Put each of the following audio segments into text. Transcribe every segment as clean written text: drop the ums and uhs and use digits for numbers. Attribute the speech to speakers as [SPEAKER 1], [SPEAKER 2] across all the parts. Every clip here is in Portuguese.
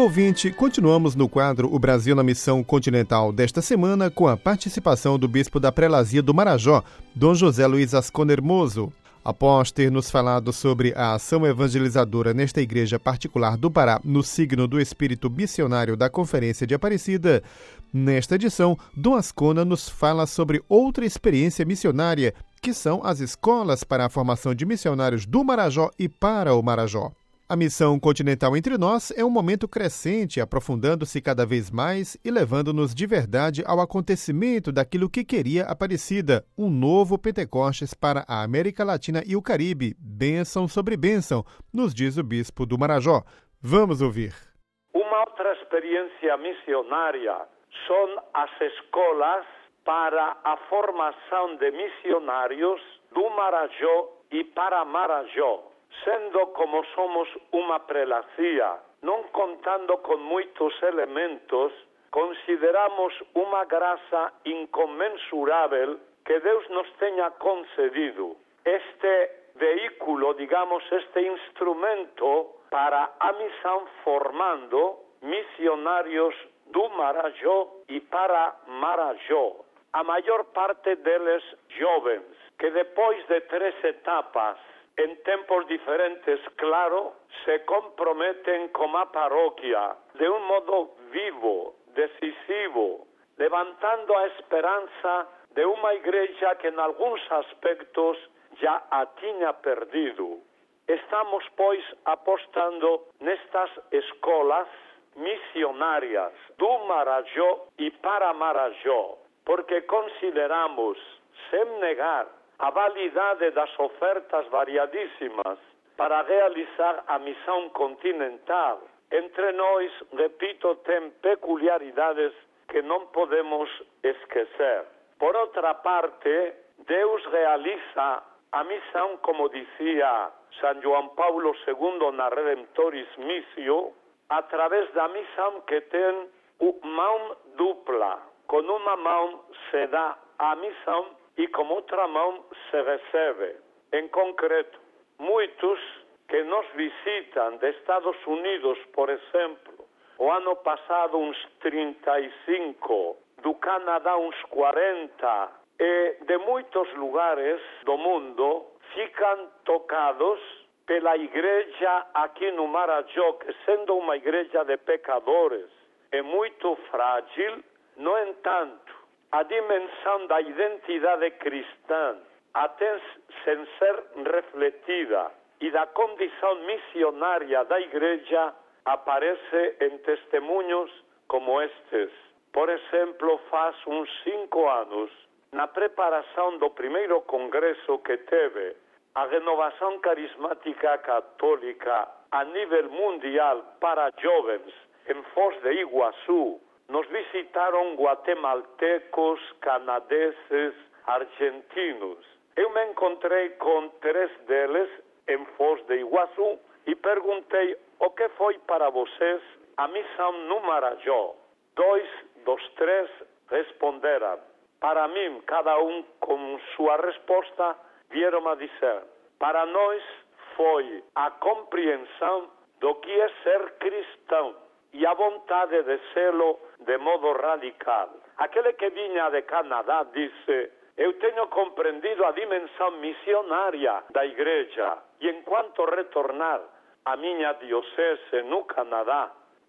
[SPEAKER 1] ouvinte, continuamos no quadro O Brasil na Missão Continental desta semana com a participação do bispo da Prelazia do Marajó, Dom José Luiz Ascona Hermoso. Após ter nos falado sobre a ação evangelizadora nesta igreja particular do Pará, no signo do espírito missionário da Conferência de Aparecida, nesta edição, Dom Ascona nos fala sobre outra experiência missionária, que são as escolas para a formação de missionários do Marajó e para o Marajó. A Missão Continental Entre Nós é um momento crescente, aprofundando-se cada vez mais e levando-nos de verdade ao acontecimento daquilo que queria Aparecida, um novo Pentecostes para a América Latina e o Caribe, bênção sobre bênção, nos diz o bispo do Marajó. Vamos ouvir.
[SPEAKER 2] Uma outra experiência missionária são as escolas para a formação de missionários do Marajó e para Marajó. Sendo como somos uma prelazia, não contando com muitos elementos, consideramos uma graça incomensurável que Deus nos tenha concedido. Este veículo, digamos, este instrumento para a missão formando missionários do Marajó e para Marajó. A maior parte deles jovens, que depois de 3 etapas, em tempos diferentes, claro, se comprometem com a paróquia de um modo vivo, decisivo, levantando a esperança de uma igreja que em alguns aspectos já a tinha perdido. Estamos, pois, apostando nestas escolas missionárias do Marajó e para Marajó, porque consideramos, sem negar, a validade das ofertas variadíssimas para realizar a missão continental. Entre nós, repito, tem peculiaridades que não podemos esquecer. Por outra parte, Deus realiza a missão, como dizia São João Paulo II na Redemptoris Missio, através da missão que tem mão dupla. Com uma mão se dá a missão e com outra mão se recebe. Em concreto, muitos que nos visitam de Estados Unidos, por exemplo, o ano passado uns 35, do Canadá uns 40, e de muitos lugares do mundo, ficam tocados pela igreja aqui no Marajó, que sendo uma igreja de pecadores, é muito frágil. No entanto, a dimensão da identidade cristã, até sem ser refletida, e da condição missionária da igreja, aparece em testemunhos como estes. Por exemplo, faz uns 5 anos, na preparação do primeiro congresso que teve a renovação carismática católica a nível mundial para jovens em Foz de Iguaçu, nos visitaram guatemaltecos, canadenses, argentinos. Eu me encontrei com 3 deles em Foz de Iguaçu e perguntei o que foi para vocês a missão no Marajó. 2 dos 3 responderam. Para mim, cada um com sua resposta, vieram a dizer: para nós foi a compreensão do que é ser cristão e a vontade de sê-lo de modo radical. Aquele que vinha de Canadá disse: eu tenho compreendido a dimensão missionária da igreja e enquanto retornar à minha diocese no Canadá,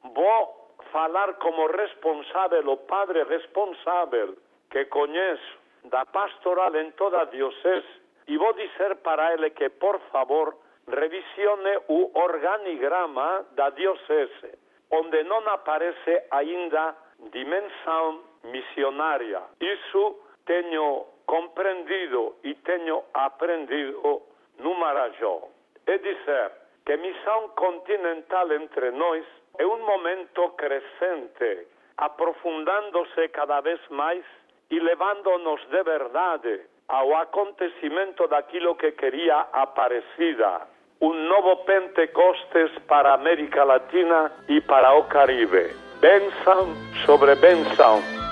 [SPEAKER 2] vou falar como responsável, o padre responsável que conheço da pastoral em toda a diocese, e vou dizer para ele que, por favor, revisione o organigrama da diocese, onde não aparece ainda dimensão missionária. Isso tenho compreendido e tenho aprendido no Marajó. É dizer, que missão continental entre nós é um momento crescente, aprofundando-se cada vez mais e levando-nos de verdade ao acontecimento daquilo que queria Aparecida, um novo Pentecostes para a América Latina e para o Caribe. Bênção sobre bênção.